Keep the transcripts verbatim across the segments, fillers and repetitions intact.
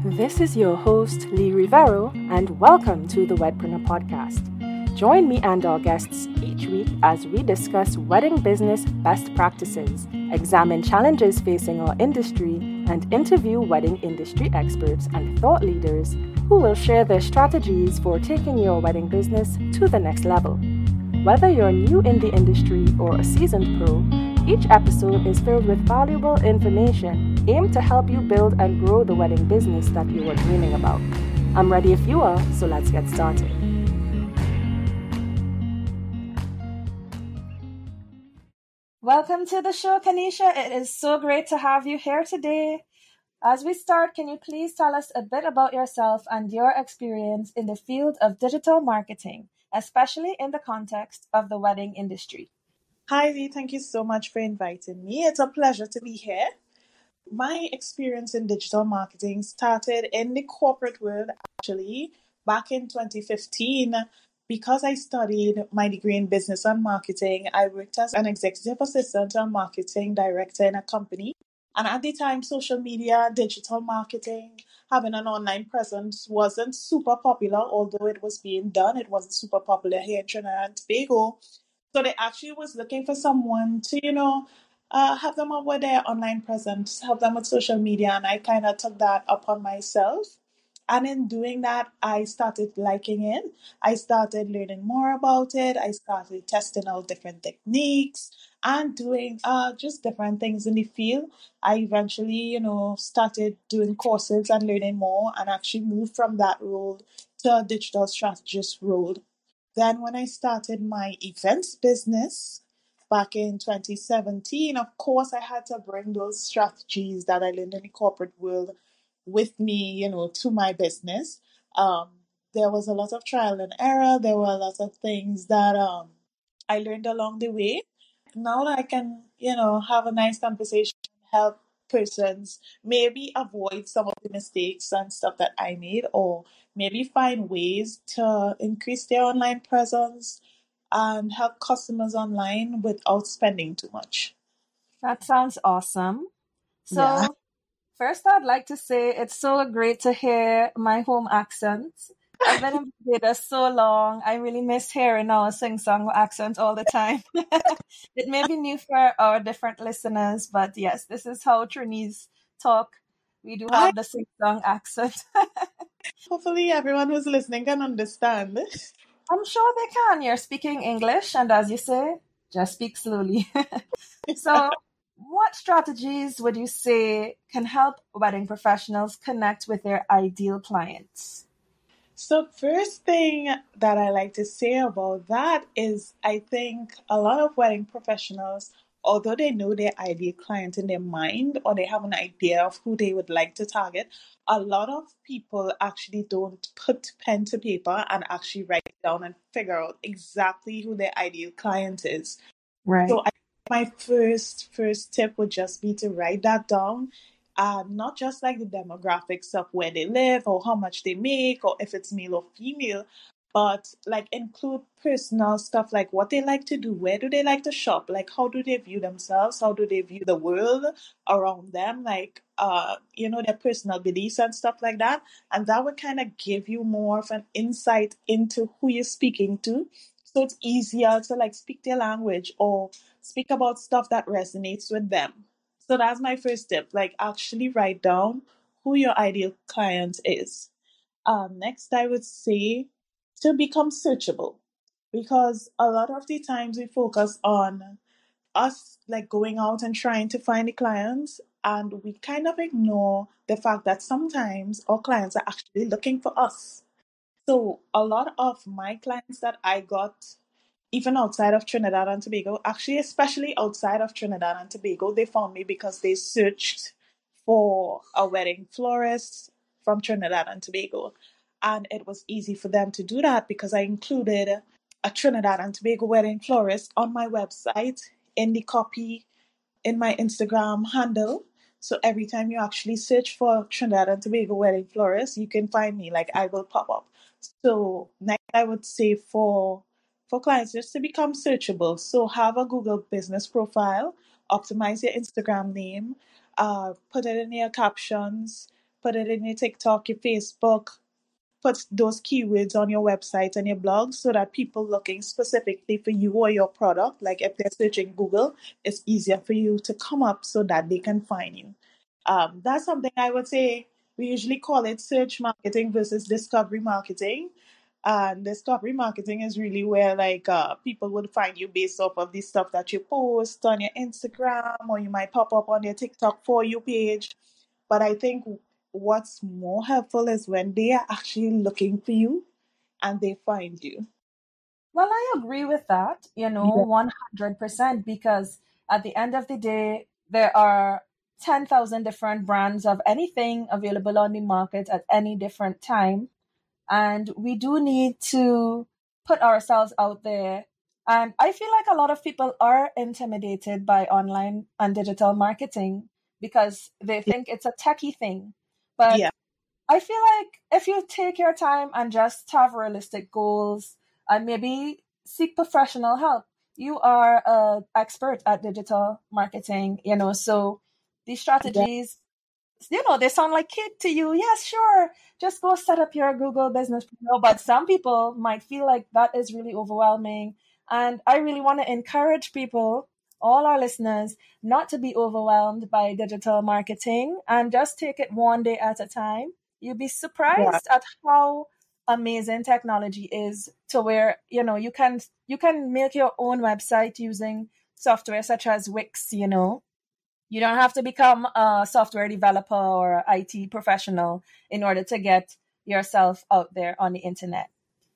This is your host, Lee Rivero, and welcome to the Wedpreneur Podcast. Join me and our guests each week as we discuss wedding business best practices, examine challenges facing our industry, and interview wedding industry experts and thought leaders who will share their strategies for taking your wedding business to the next level. Whether you're new in the industry or a seasoned pro, each episode is filled with valuable information aimed to help you build and grow the wedding business that you were dreaming about. I'm ready if you are, so let's get started. Welcome to the show, Kanisha. It is so great to have you here today. As we start, can you please tell us a bit about yourself and your experience in the field of digital marketing, especially in the context of the wedding industry? Hi, Lee. Thank you so much for inviting me. It's a pleasure to be here. My experience in digital marketing started in the corporate world, actually, back in twenty fifteen. Because I studied my degree in business and marketing, I worked as an executive assistant and marketing director in a company. And at the time, social media, digital marketing, having an online presence wasn't super popular, although it was being done. It wasn't super popular here in Trinidad and Tobago. So they actually was looking for someone to, you know, uh, have them up with their online presence, help them with social media. And I kind of took that upon myself. And in doing that, I started liking it. I started learning more about it. I started testing out different techniques and doing uh, just different things in the field. I eventually, you know, started doing courses and learning more and actually moved from that role to a digital strategist role. Then when I started my events business back in twenty seventeen, of course, I had to bring those strategies that I learned in the corporate world with me, you know, to my business. Um, there was a lot of trial and error. There were a lot of things that um, I learned along the way. Now that I can, you know, have a nice conversation, help persons maybe avoid some of the mistakes and stuff that I made, or maybe find ways to increase their online presence and help customers online without spending too much. That sounds awesome. Yeah. So, first, I'd like to say it's so great to hear my home accent. I've been in Barbados so long. I really miss hearing our sing-song accent all the time. It may be new for our different listeners, but yes, this is how Trinis talk. We do I have the sing-song accent. hopefully everyone who's listening can understand. I'm sure they can. You're speaking English, and as you say, just speak slowly. So, what strategies would you say can help wedding professionals connect with their ideal clients? So, first thing that I like to say about that is I think a lot of wedding professionals, although they know their ideal client in their mind or they have an idea of who they would like to target, a lot of people actually don't put pen to paper and actually write it down and figure out exactly who their ideal client is. Right. So I my first first tip would just be to write that down. Uh, not just like the demographics of where they live or how much they make or if it's male or female, but like include personal stuff like what they like to do, where do they like to shop, like how do they view themselves, how do they view the world around them, like uh, you know, their personal beliefs and stuff like that. And that would kind of give you more of an insight into who you're speaking to. So it's easier to like speak their language or speak about stuff that resonates with them. So that's my first tip. Like actually write down who your ideal client is. Um, next, I would say to become searchable because a lot of the times we focus on us like going out and trying to find the clients and we kind of ignore the fact that sometimes our clients are actually looking for us. So a lot of my clients that I got even outside of Trinidad and Tobago, actually, especially outside of Trinidad and Tobago, they found me because they searched for a wedding florist from Trinidad and Tobago. And it was easy for them to do that because I included a Trinidad and Tobago wedding florist on my website in the copy in my Instagram handle. So every time you actually search for Trinidad and Tobago wedding florist, you can find me. Like I will pop up. So next, I would say for for clients just to become searchable. So have a Google business profile, optimize your Instagram name, uh, put it in your captions, put it in your TikTok, your Facebook, put those keywords on your website and your blog so that people looking specifically for you or your product, like if they're searching Google, it's easier for you to come up so that they can find you. Um, that's something I would say we usually call it search marketing versus discovery marketing. And discovery marketing is really where like uh, people would find you based off of the stuff that you post on your Instagram, or you might pop up on your TikTok for you page. But I think what's more helpful is when they are actually looking for you and they find you. Well, I agree with that, you know, Yeah. one hundred percent, because at the end of the day, there are ten thousand different brands of anything available on the market at any different time. And we do need to put ourselves out there. And I feel like a lot of people are intimidated by online and digital marketing because they think it's a techie thing. But Yeah. I feel like if you take your time and just have realistic goals and maybe seek professional help, you are an expert at digital marketing, you know, so these Yeah. strategies, you know, they sound like cake to you. Yes, sure. Just go set up your Google business profile. But some people might feel like that is really overwhelming. And I really want to encourage people, all our listeners, not to be overwhelmed by digital marketing and just take it one day at a time. You'll be Yeah. surprised at how amazing technology is, to where, you know, you can you can make your own website using software such as Wix, you know. You don't have to become a software developer or I T professional in order to get yourself out there on the internet.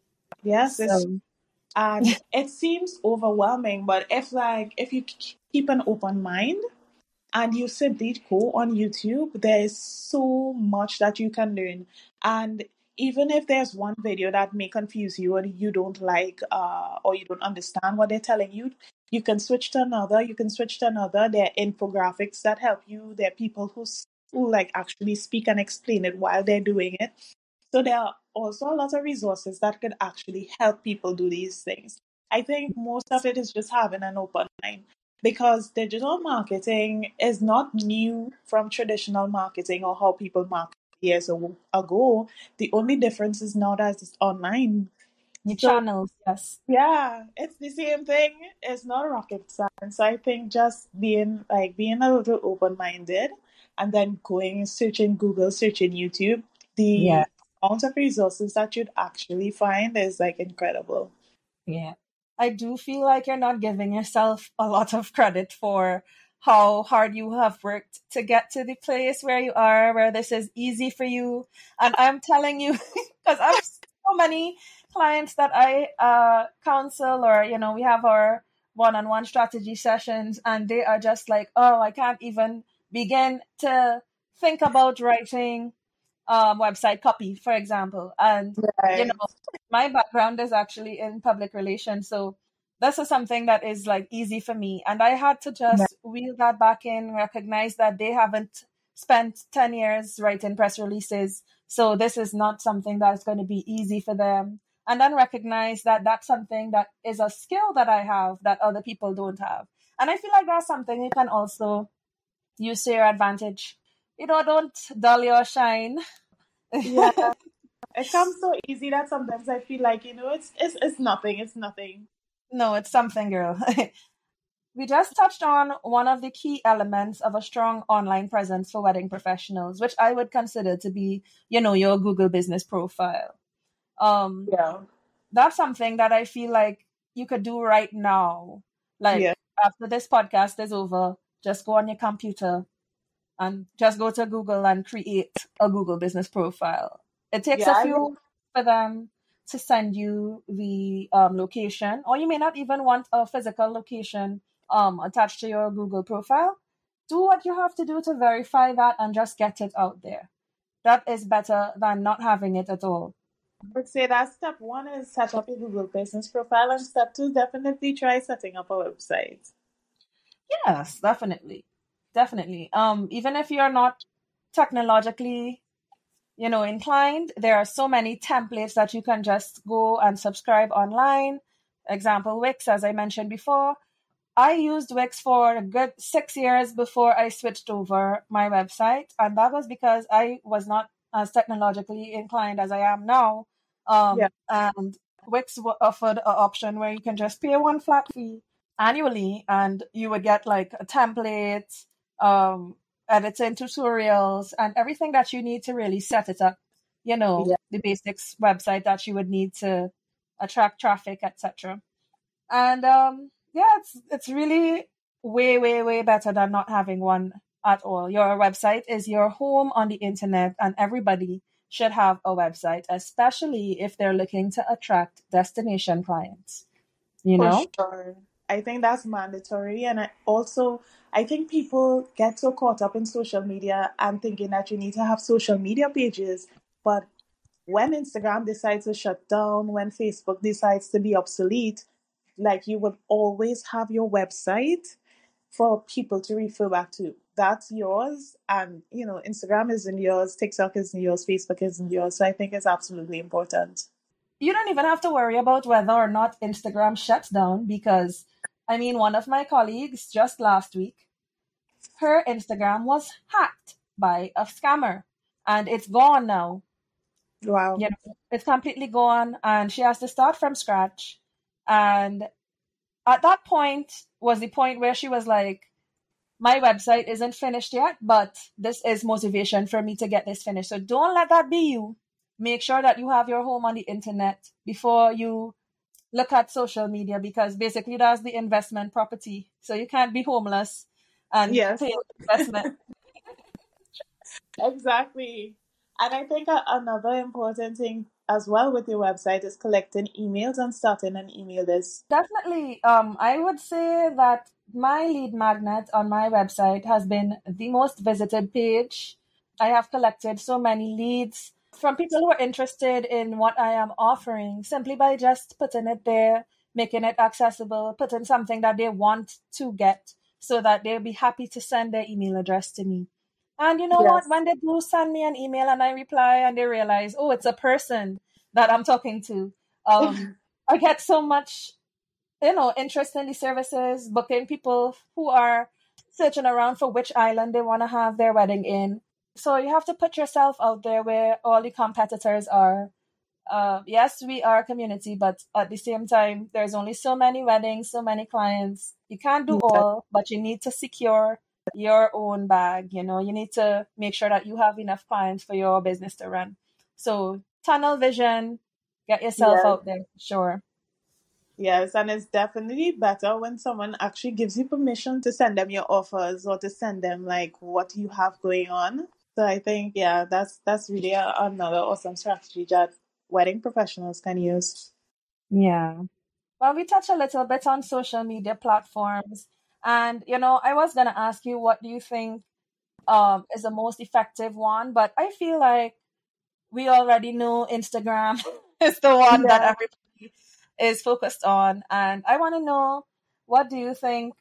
Yes, it's So, and it seems overwhelming, but if like if you k- keep an open mind and you simply go on YouTube, there is so much that you can learn. And even if there's one video that may confuse you and you don't like uh, or you don't understand what they're telling you, you can switch to another. You can switch to another. There are infographics that help you. There are people who s- who like actually speak and explain it while they're doing it. So there are also a lot of resources that could actually help people do these things. I think most of it is just having an open mind, because digital marketing is not new from traditional marketing or how people market years ago. The only difference is now that it's online. the So channels, yes. yeah, it's the same thing. It's not rocket science. So I think just being like being a little open minded and then going searching Google, searching YouTube, Yeah. the amount of resources that you'd actually find is like incredible. Yeah. I do feel like you're not giving yourself a lot of credit for how hard you have worked to get to the place where you are, where this is easy for you. And I'm telling you, because I've so many clients that I uh, counsel, or, you know, we have our one on one strategy sessions, and they are just like, oh, I can't even begin to think about writing um, website copy, for example. And, you Right. know, my background is actually in public relations. So this is something that is like easy for me. And I had to Right. just wheel that back in, recognize that they haven't spent ten years writing press releases. So this is not something that's going to be easy for them. And then recognize that that's something that is a skill that I have that other people don't have. And I feel like that's something you can also use to your advantage. You know, don't dull your shine. Yeah. It comes so easy that sometimes I feel like, you know, it's it's it's nothing. It's nothing. No, it's something, girl. We just touched on one of the key elements of a strong online presence for wedding professionals, which I would consider to be, you know, your Google business profile. Um, Yeah. that's something that I feel like you could do right now. Like Yeah. after this podcast is over, just go on your computer and just go to Google and create a Google business profile. It takes Yeah. a I few will. minutes for them to send you the um, location, or you may not even want a physical location um, attached to your Google profile. Do what you have to do to verify that and just get it out there. That is better than not having it at all. I would say that step one is set up your Google business profile, and step two, definitely try setting up a website. Yes, definitely. Definitely. Um, even if you're not technologically you know, inclined, there are so many templates that you can just go and subscribe online. Example, Wix, as I mentioned before. I used Wix for a good six years before I switched over my website. And that was because I was not as technologically inclined as I am now. Yeah. Um, and Wix w- offered an option where you can just pay one flat fee annually and you would get like a template, um, editing tutorials, and everything that you need to really set it up. You know, Yeah. the basics website that you would need to attract traffic, et cetera. And um, yeah, it's it's really way, way, way better than not having one at all. Your website is your home on the internet, and everybody should have a website, especially if they're looking to attract destination clients. You For know? sure. I think that's mandatory. And I also, I think people get so caught up in social media and thinking that you need to have social media pages. But when Instagram decides to shut down, when Facebook decides to be obsolete, like you would always have your website for people to refer back to. That's yours. And, you know, Instagram isn't yours, TikTok isn't yours, Facebook isn't yours. So I think it's absolutely important. You don't even have to worry about whether or not Instagram shuts down because, I mean, one of my colleagues just last week, her Instagram was hacked by a scammer and it's gone now. Wow. You know, it's completely gone and she has to start from scratch. And at that point was the point where she was like, my website isn't finished yet, but this is motivation for me to get this finished. So don't let that be you. Make sure that you have your home on the internet before you look at social media because basically that's the investment property. So you can't be homeless and Yes. pay investment. Exactly. And I think a- another important thing as well with your website is collecting emails and starting an email list. Definitely. Um, I would say that my lead magnet on my website has been the most visited page. I have collected so many leads from people who are interested in what I am offering simply by just putting it there, making it accessible, putting something that they want to get so that they'll be happy to send their email address to me. And you know what? Yes. When they do send me an email and I reply and they realize, oh, it's a person that I'm talking to, um, I get so much, you know, interest in the services, booking people who are searching around for which island they want to have their wedding in. So you have to put yourself out there where all the competitors are. Uh, yes, we are a community, but at the same time, there's only so many weddings, so many clients. You can't do Yes. all, but you need to secure your own bag. You know, you need to make sure that you have enough clients for your business to run. So tunnel vision, get yourself Yes. out there, sure. Yes. And it's definitely better when someone actually gives you permission to send them your offers or to send them like what you have going on. So I think, yeah, that's that's really a, another awesome strategy that wedding professionals can use. Yeah. Well, we touched a little bit on social media platforms. And, you know, I was going to ask you, what do you think um, is the most effective one? But I feel like we already know Instagram is the one that Yeah. everybody is focused on. And I want to know, what do you think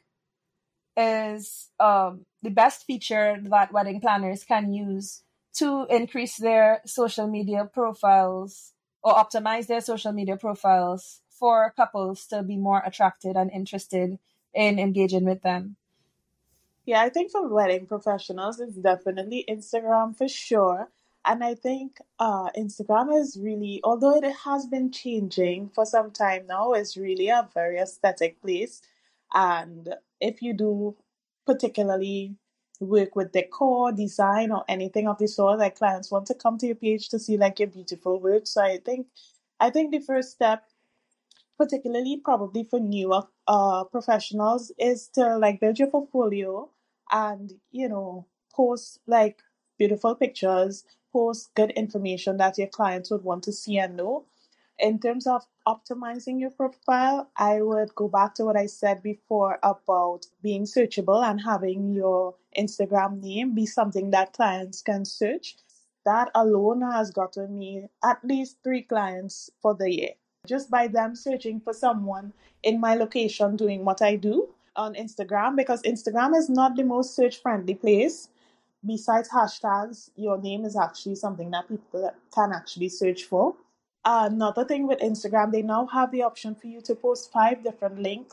is um, the best feature that wedding planners can use to increase their social media profiles or optimize their social media profiles for couples to be more attracted and interested in engaging with them? Yeah, I think for wedding professionals, it's definitely Instagram for sure. And I think uh, Instagram is really, although it has been changing for some time now, it's really a very aesthetic place. And if you do particularly work with decor, design, or anything of the sort, like clients want to come to your page to see like your beautiful work. So I think, I think the first step particularly probably for newer uh, professionals, is to like build your portfolio and, you know, post like beautiful pictures, post good information that your clients would want to see and know. In terms of optimizing your profile, I would go back to what I said before about being searchable and having your Instagram name be something that clients can search. That alone has gotten me at least three clients for the year just by them searching for someone in my location doing what I do on Instagram, because Instagram is not the most search friendly place. Besides hashtags, your name is actually something that people can actually search for. Uh, another thing with Instagram, they now have the option for you to post five different links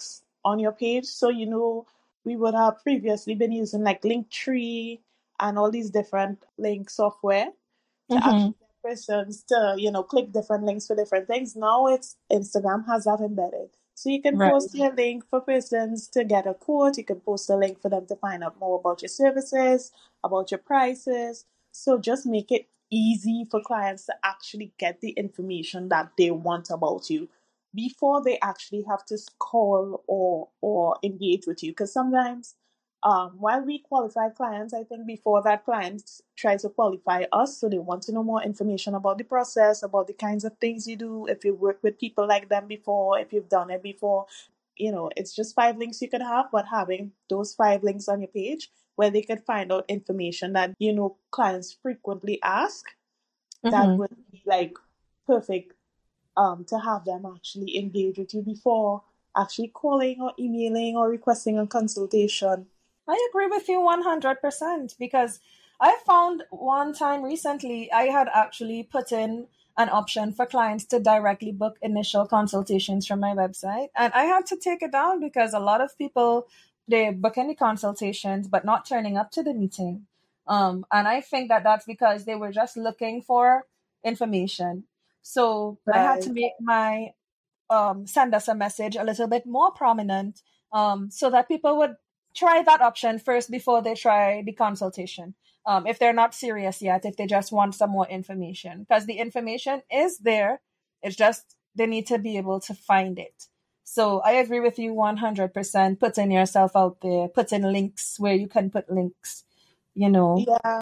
on your page. So, you know, we would have previously been using like Linktree and all these different link software to Mm-hmm. actually get persons to, you know, click different links for different things. Now it's Instagram has that embedded. So you can Right. post your link for persons to get a quote. You can post a link for them to find out more about your services, about your prices. So just make it easy for clients to actually get the information that they want about you before they actually have to call or or engage with you. Because sometimes um, while we qualify clients, I think before that client tries to qualify us, so they want to know more information about the process, about the kinds of things you do, if you work with people like them before, if you've done it before. You know, it's just five links you could have, but having those five links on your page where they could find out information that, you know, clients frequently ask, that Mm-hmm. would be like perfect um, to have them actually engage with you before actually calling or emailing or requesting a consultation. I agree with you one hundred percent because I found one time recently I had actually put in an option for clients to directly book initial consultations from my website. And I had to take it down because a lot of people, they book any consultations but not turning up to the meeting. Um, and I think that that's because they were just looking for information. So I had to Right. make my um, send us a message a little bit more prominent, um, so that people would try that option first before they try the consultation. Um, if they're not serious yet, if they just want some more information, because the information is there, it's just they need to be able to find it. So I agree with you one hundred percent. Putting yourself out there, putting links where you can put links, you know. Yeah.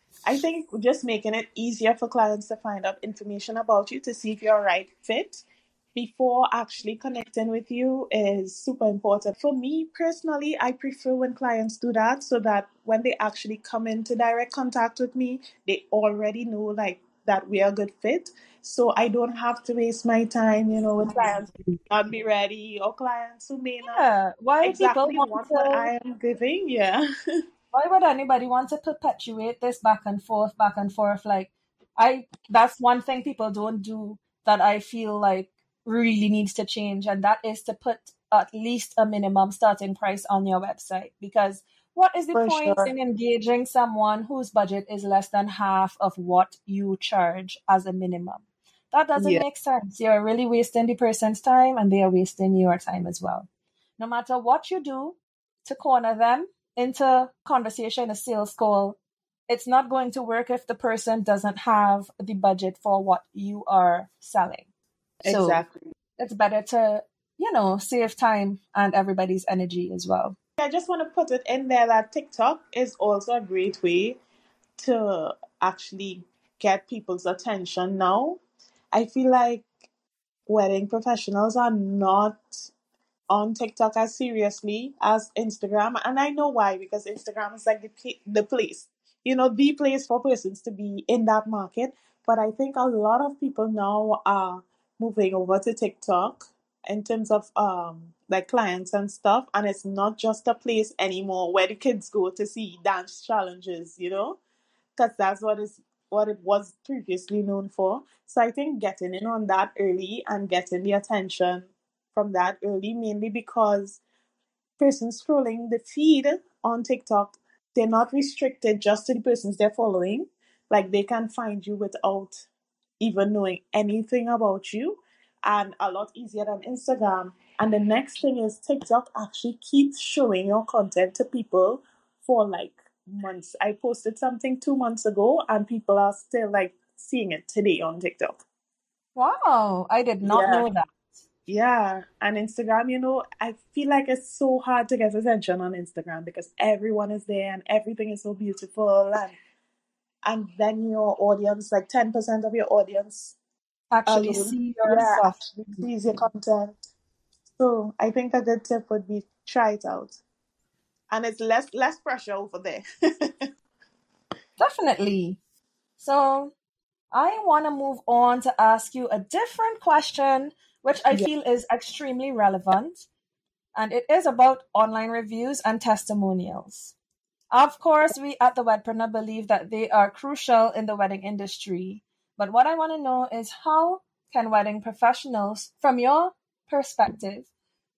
I think just making it easier for clients to find out information about you to see if you're a right fit before actually connecting with you is super important. For me personally, I prefer when clients do that so that when they actually come into direct contact with me, they already know like that we are a good fit. So I don't have to waste my time, you know, with clients who may not be ready or clients who may not Yeah, why people exactly want want what to I am giving. Yeah. why would anybody want to perpetuate this back and forth, back and forth? Like, I, that's one thing people don't do that I feel like really needs to change, and that is to put at least a minimum starting price on your website. Because what is the For point sure. in engaging someone whose budget is less than half of what you charge as a minimum? That doesn't Yeah. make sense. You're really wasting the person's time, and they are wasting your time as well. No matter what you do to corner them into conversation, a sales call, it's not going to work if the person doesn't have the budget for what you are selling. So Exactly. it's better to, you know, save time and everybody's energy as well. I just want to put it in there that TikTok is also a great way to actually get people's attention now. I feel like wedding professionals are not on TikTok as seriously as Instagram, and I know why, because Instagram is like the pla- the place, you know, the place for persons to be in that market. But I think a lot of people now are moving over to TikTok in terms of um like clients and stuff, and it's not just a place anymore where the kids go to see dance challenges, you know, because that's what is what it was previously known for. So I think getting in on that early and getting the attention from that early, mainly because persons scrolling the feed on TikTok, they're not restricted just to the persons they're following. Like they can find you without even knowing anything about you, and a lot easier than Instagram. And the next thing is TikTok actually keeps showing your content to people for like months. I posted something two months ago and people are still like seeing it today on TikTok. Wow, I did not Yeah. know that. Yeah, and Instagram, you know, I feel like it's so hard to get attention on Instagram because everyone is there and everything is so beautiful, and and then your audience, like ten percent of your audience Actually, alone, see your yeah, stuff. actually sees your content. So I think a good tip would be try it out. And it's less less pressure over there. Definitely. So I want to move on to ask you a different question, which I Yeah, feel is extremely relevant, and it is about online reviews and testimonials. Of course, we at the Wedpreneur believe that they are crucial in the wedding industry. But what I want to know is how can wedding professionals, from your perspective,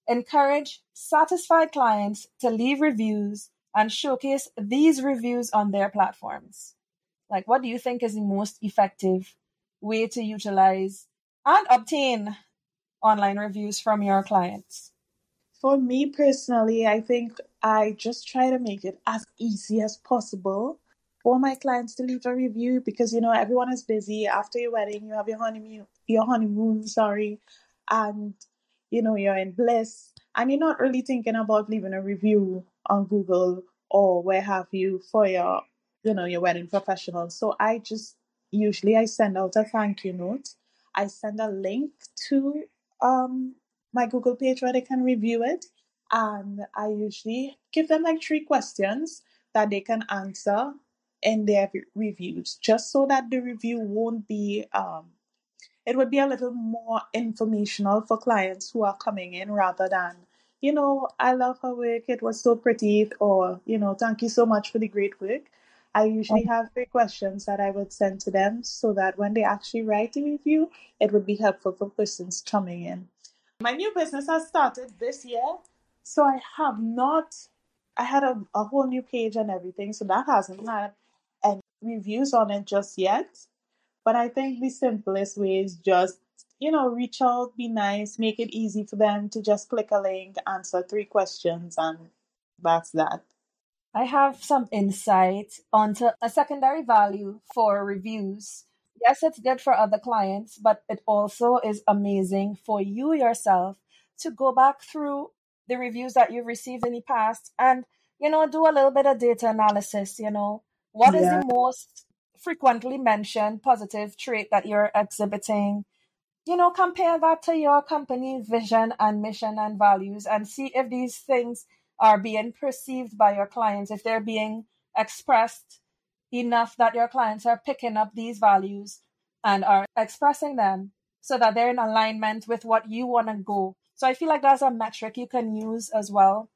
encourage satisfied clients to leave reviews and showcase these reviews on their platforms? Like, what do you think is the most effective way to utilize and obtain online reviews from your clients? For me personally, I think I just try to make it as easy as possible for my clients to leave a review because you know everyone is busy. After your wedding, you have your honeymoon, your honeymoon, sorry, and you know you're in bliss, and you're not really thinking about leaving a review on Google or where have you for your, you know, your wedding professional. So I just usually I send out a thank you note. I send a link to um my Google page where they can review it. And I usually give them like three questions that they can answer in their re- reviews, just so that the review won't be, um, it would be a little more informational for clients who are coming in rather than, you know, I love her work, it was so pretty, or, you know, thank you so much for the great work. I usually have three questions that I would send to them so that when they actually write a review, it would be helpful for persons coming in. My new business has started this year, so I have not. I had a, a whole new page and everything, so that hasn't had any reviews on it just yet. But I think the simplest way is just, you know, reach out, be nice, make it easy for them to just click a link, answer three questions, and that's that. I have some insight onto a secondary value for reviews. Yes, it's good for other clients, but it also is amazing for you yourself to go back through the reviews that you've received in the past and, you know, do a little bit of data analysis. You know, what is the Yeah. most frequently mentioned positive trait that you're exhibiting? You know, compare that to your company vision and mission and values and see if these things are being perceived by your clients, if they're being expressed enough that your clients are picking up these values and are expressing them so that they're in alignment with what you want to go. So I feel like that's a metric you can use as well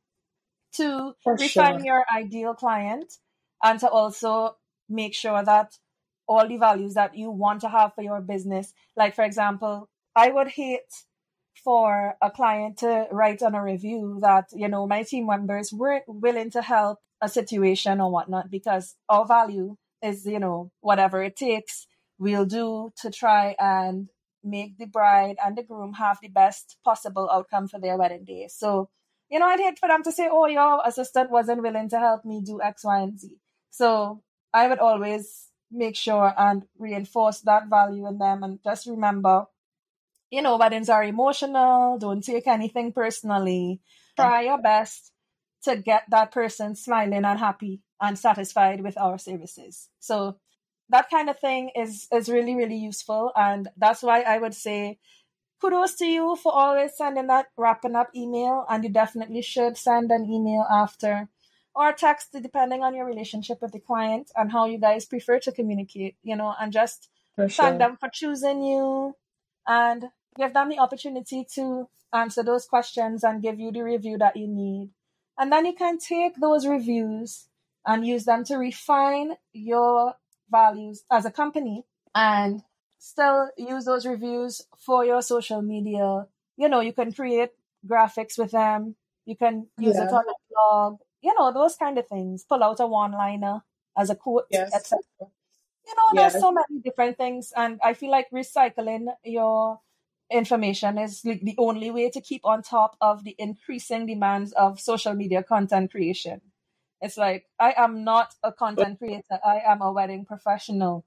to For sure. refine your ideal client and to also make sure that all the values that you want to have for your business, like for example, I would hate for a client to write on a review that, you know, my team members weren't willing to help a situation or whatnot, because our value is, you know, whatever it takes, we'll do to try and make the bride and the groom have the best possible outcome for their wedding day. So, you know, I'd hate for them to say, oh, your assistant wasn't willing to help me do X, Y, and Z. So I would always make sure and reinforce that value in them and just remember, you know, weddings are emotional. Don't take anything personally. Try your best to get that person smiling and happy and satisfied with our services. So that kind of thing is is really, really useful. And that's why I would say kudos to you for always sending that wrapping up email. And you definitely should send an email after or text, depending on your relationship with the client and how you guys prefer to communicate, you know, and just For thank sure. them for choosing you and give them the opportunity to answer those questions and give you the review that you need. And then you can take those reviews and use them to refine your values as a company and still use those reviews for your social media. You know, you can create graphics with them. You can use it Yeah. on a blog, you know, those kind of things. Pull out a one-liner as a quote, Yes. et cetera. You know, there's Yes. so many different things. And I feel like recycling your information is like the only way to keep on top of the increasing demands of social media content creation. It's like, I am not a content creator. I am a wedding professional.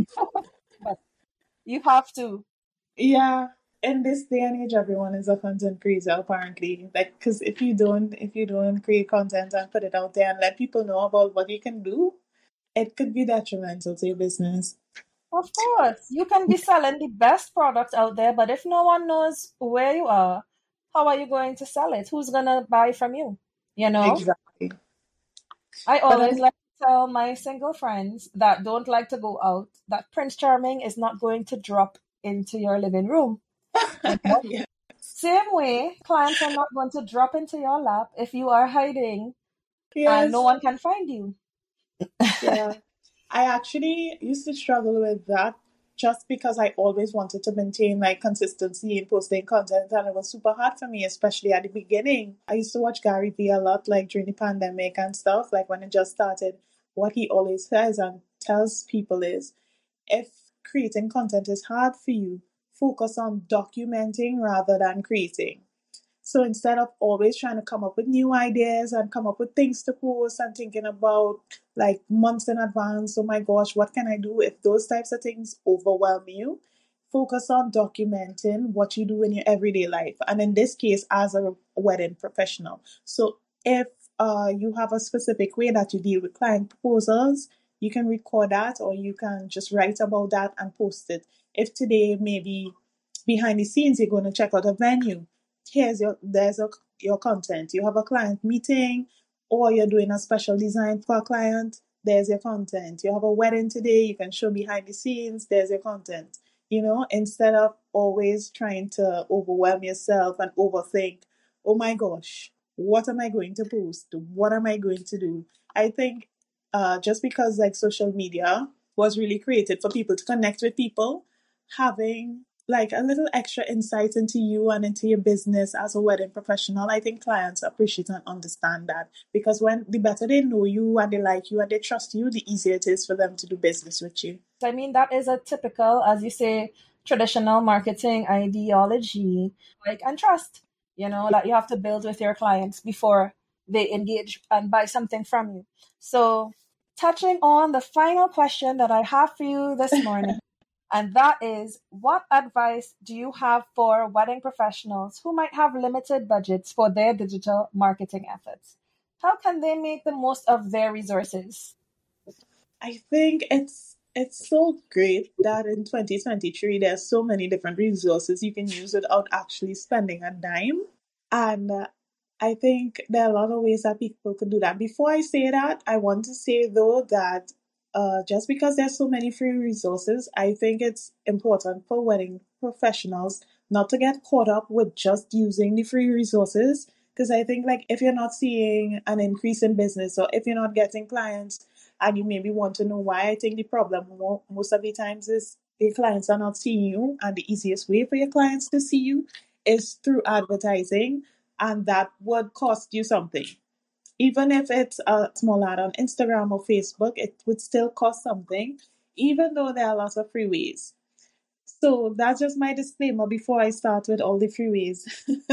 But you have to. Yeah, in this day and age, everyone is a content creator apparently. Like, because if you don't, if you don't create content and put it out there and let people know about what you can do, it could be detrimental to your business. Of course, you can be selling the best product out there, but if no one knows where you are, how are you going to sell it? Who's going to buy from you? You know? Exactly. I But always then, like to tell my single friends that don't like to go out that Prince Charming is not going to drop into your living room. You know? yeah, Same way, clients are not going to drop into your lap if you are hiding and no yes, one can find you. yeah. I actually used to struggle with that just because I always wanted to maintain like consistency in posting content, and it was super hard for me, especially at the beginning. I used to watch Gary Vee a lot, like during the pandemic and stuff, like when it just started. What he always says and tells people is, if creating content is hard for you, focus on documenting rather than creating. So instead of always trying to come up with new ideas and come up with things to post and thinking about like months in advance, oh my gosh, what can I do? If those types of things overwhelm you, focus on documenting what you do in your everyday life. And in this case, as a wedding professional. So if uh, you have a specific way that you deal with client proposals, you can record that or you can just write about that and post it. If today maybe behind the scenes you're going to check out a venue, here's your there's a, your content. You have a client meeting or you're doing a special design for a client, there's your content. You have a wedding today, you can show behind the scenes, there's your content. You know, instead of always trying to overwhelm yourself and overthink, oh my gosh, what am I going to post? What am I going to do? I think uh, just because like social media was really created for people to connect with people, having like a little extra insight into you and into your business as a wedding professional, I think clients appreciate and understand that, because when the better they know you and they like you and they trust you, the easier it is for them to do business with you. I mean, that is a typical, as you say, traditional marketing ideology, like, and trust, you know, that you have to build with your clients before they engage and buy something from you. So, touching on the final question that I have for you this morning, and that is, what advice do you have for wedding professionals who might have limited budgets for their digital marketing efforts? How can they make the most of their resources? I think it's it's so great that in twenty twenty-three there's so many different resources you can use without actually spending a dime. And uh, I think there are a lot of ways that people could do that. Before I say that, I want to say though that uh, just because there's so many free resources, I think it's important for wedding professionals not to get caught up with just using the free resources. Because I think like if you're not seeing an increase in business or if you're not getting clients and you maybe want to know why, I think the problem mo- most of the times is your clients are not seeing you, and the easiest way for your clients to see you is through advertising, and that would cost you something. Even if it's a small ad on Instagram or Facebook, it would still cost something, even though there are lots of free ways. So that's just my disclaimer before I start with all the free ways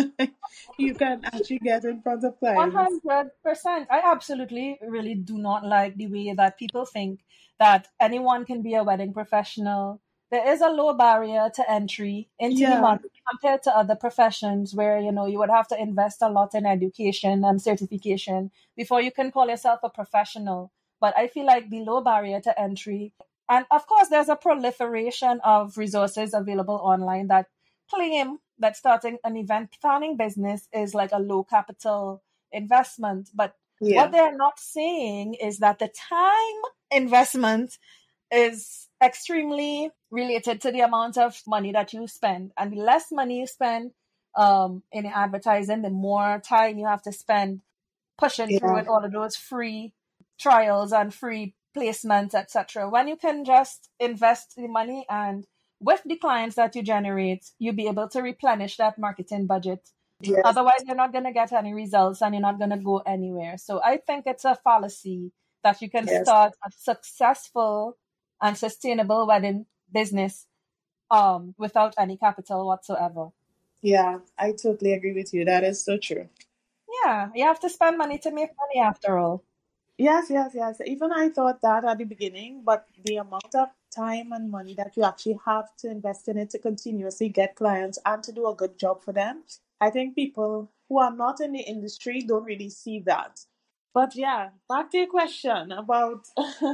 you can actually get in front of clients. one hundred percent. I absolutely really do not like the way that people think that anyone can be a wedding professional. There is a low barrier to entry into the Yeah, market compared to other professions where, you know, you would have to invest a lot in education and certification before you can call yourself a professional. But I feel like the low barrier to entry, and of course, there's a proliferation of resources available online that claim that starting an event planning business is like a low capital investment. But what yeah, they're not saying is that the time investment is extremely related to the amount of money that you spend. And the less money you spend um, in advertising, the more time you have to spend pushing through yeah, with all of those free trials and free placements, et cetera. When you can just invest the money and with the clients that you generate, you'll be able to replenish that marketing budget. yes, Otherwise, you're not going to get any results and you're not going to go anywhere. So I think it's a fallacy that you can yes. start a successful and sustainable wedding business um, without any capital whatsoever. Yeah, I totally agree with you. That is so true. Yeah, you have to spend money to make money after all. Yes, yes, yes. Even I thought that at the beginning, but the amount of time and money that you actually have to invest in it to continuously get clients and to do a good job for them, I think people who are not in the industry don't really see that. But yeah, back to your question about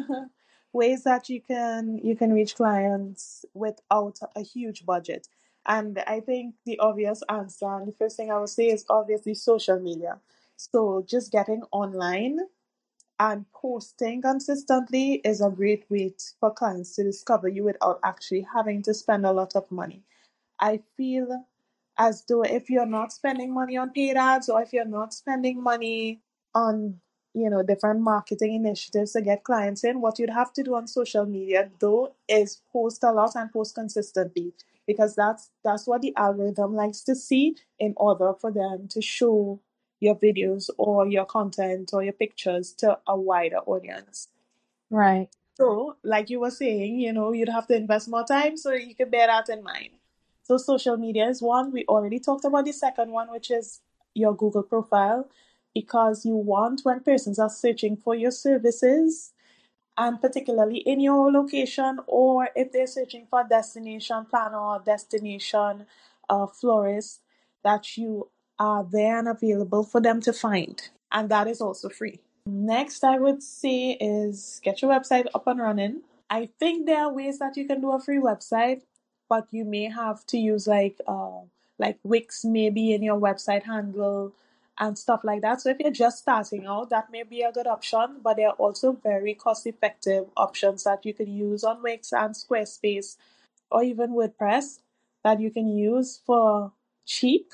ways that you can you can reach clients without a huge budget. And I think the obvious answer, and the first thing I would say is obviously social media. So just getting online and posting consistently is a great way t- for clients to discover you without actually having to spend a lot of money. I feel as though if you're not spending money on paid ads or if you're not spending money on you know, different marketing initiatives to get clients in. What you'd have to do on social media, though, is post a lot and post consistently, because that's that's what the algorithm likes to see in order for them to show your videos or your content or your pictures to a wider audience. Right. So, like you were saying, you know, you'd have to invest more time, so you can bear that in mind. So, social media is one. We already talked about the second one, which is your Google profile, because you want, when persons are searching for your services, and particularly in your location, or if they're searching for a destination planner or destination uh, florist, that you are there and available for them to find. And that is also free. Next, I would say is get your website up and running. I think there are ways that you can do a free website, but you may have to use like uh, like Wix maybe in your website handle and stuff like that. So if you're just starting out, that may be a good option, but there are also very cost effective options that you can use on Wix and Squarespace or even WordPress that you can use for cheap,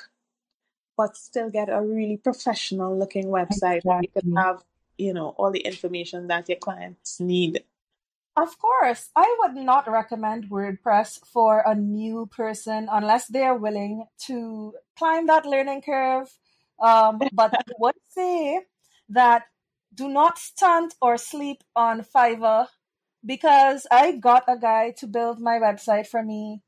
but still get a really professional looking website. You can Exactly. have, you know, all the information that your clients need. Of course, I would not recommend WordPress for a new person unless they are willing to climb that learning curve. Um, but I would say that do not stunt or sleep on Fiverr, because I got a guy to build my website for me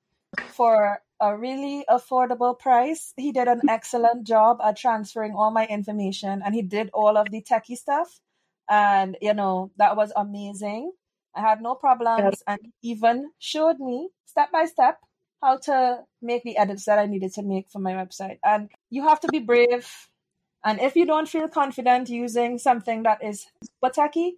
for a really affordable price. He did an excellent job at transferring all my information, and he did all of the techie stuff. And, you know, that was amazing. I had no Yeah, problems, and he even showed me step by step how to make the edits that I needed to make for my website. And you have to be brave. And if you don't feel confident using something that is super techie,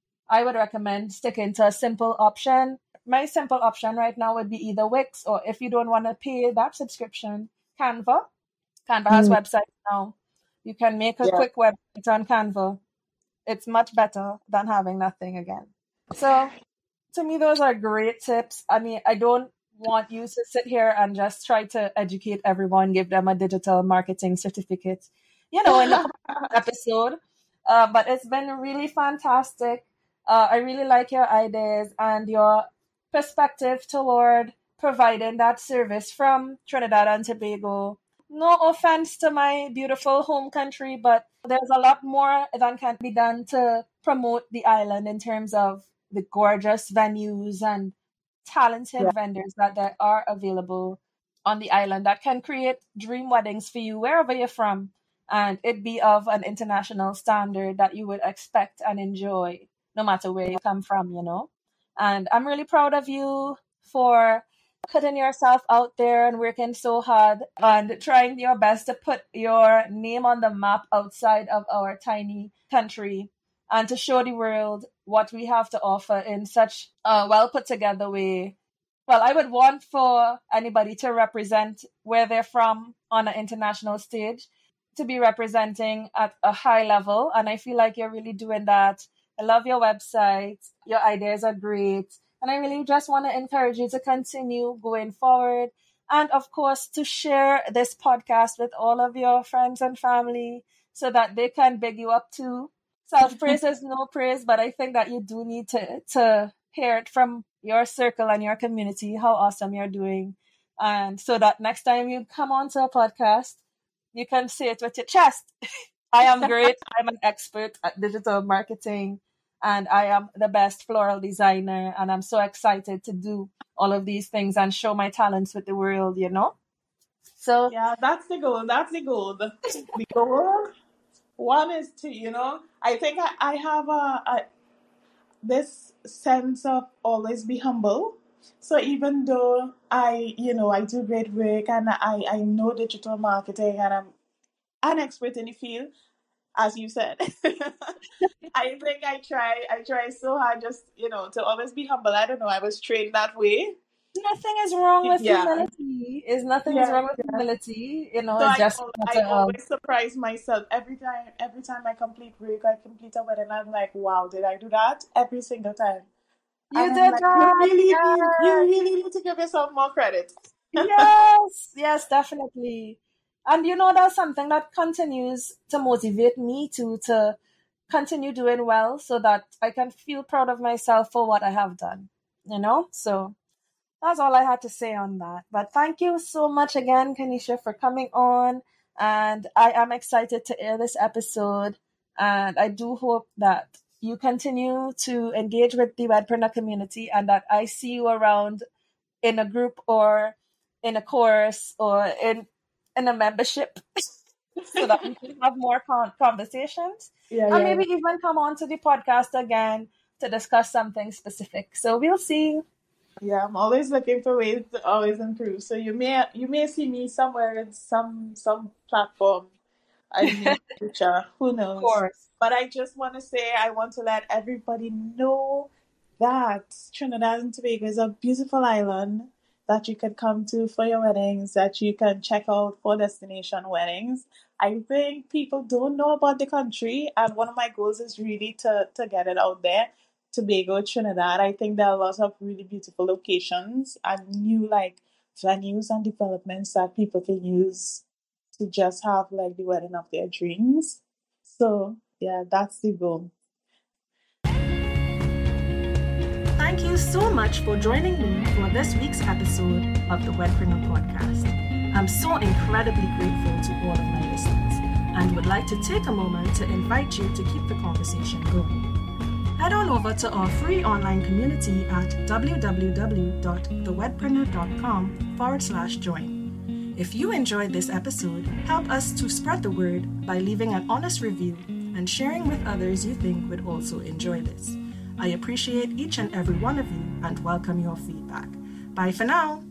I would recommend sticking to a simple option. My simple option right now would be either Wix, or if you don't want to pay that subscription, Canva. Canva has mm, websites now. You can make a yeah, quick website on Canva. It's much better than having nothing again. So to me, those are great tips. I mean, I don't want you to sit here and just try to educate everyone, give them a digital marketing certificate, you know, in the episode. Uh, but it's been really fantastic. Uh, I really like your ideas and your perspective toward providing that service from Trinidad and Tobago. No offense to my beautiful home country, but there's a lot more that can be done to promote the island in terms of the gorgeous venues and talented yeah, vendors that there are available on the island that can create dream weddings for you wherever you're from, and it be of an international standard that you would expect and enjoy no matter where you come from, you know. And I'm really proud of you for putting yourself out there and working so hard and trying your best to put your name on the map outside of our tiny country, and to show the world what we have to offer in such a well put together way. Well, I would want for anybody to represent where they're from on an international stage, to be representing at a high level. And I feel like you're really doing that. I love your website. Your ideas are great. And I really just want to encourage you to continue going forward. And of course, to share this podcast with all of your friends and family so that they can big you up too. Self praise is no praise, but I think that you do need to, to hear it from your circle and your community how awesome you're doing. And so that next time you come onto a podcast, you can say it with your chest. I am great. I'm an expert at digital marketing, and I am the best floral designer. And I'm so excited to do all of these things and show my talents with the world, you know? So, yeah. That's the goal. That's the goal. The, the goal one is to, you know, I think I, I have a, a this sense of always be humble. So even though I, you know, I do great work and I, I know digital marketing and I'm an expert in the field, as you said, I think I try I try so hard just, you know, to always be humble. I don't know, I was trained that way. nothing is wrong with Yeah. humility. Is nothing is Yeah. wrong with humility. You know, So it's I just al- a I matter of always surprise myself every time every time I complete work, I complete a wedding, I'm like, wow, did I do that? Every single time. you And I'm did like, you that. really need you Yes. really need to give yourself more credit. Yes, yes, definitely. And you know, that's something that continues to motivate me to to continue doing well so that I can feel proud of myself for what I have done, you know? So that's all I had to say on that. But thank you so much again, Kanisha, for coming on. And I am excited to air this episode. And I do hope that you continue to engage with the Wedpreneur community and that I see you around in a group or in a course or in, in a membership so that we can have more con- conversations. Yeah, and yeah. maybe even come on to the podcast again to discuss something specific. So we'll see. Yeah, I'm always looking for ways to always improve. So you may you may see me somewhere in some some platform in the future. Who knows? Of course. But I just want to say I want to let everybody know that Trinidad and Tobago is a beautiful island that you can come to for your weddings, that you can check out for destination weddings. I think people don't know about the country, and one of my goals is really to, to get it out there. Tobago, Trinidad, I think there are lots of really beautiful locations and new like venues and developments that people can use to just have like the wedding of their dreams. So yeah, that's the goal. Thank you so much for joining me for this week's episode of the Wedpreneur Podcast. I'm so incredibly grateful to all of my listeners and would like to take a moment to invite you to keep the conversation going. Head on over to our free online community at www.thewedpreneur.com forward slash join. If you enjoyed this episode, help us to spread the word by leaving an honest review and sharing with others you think would also enjoy this. I appreciate each and every one of you and welcome your feedback. Bye for now.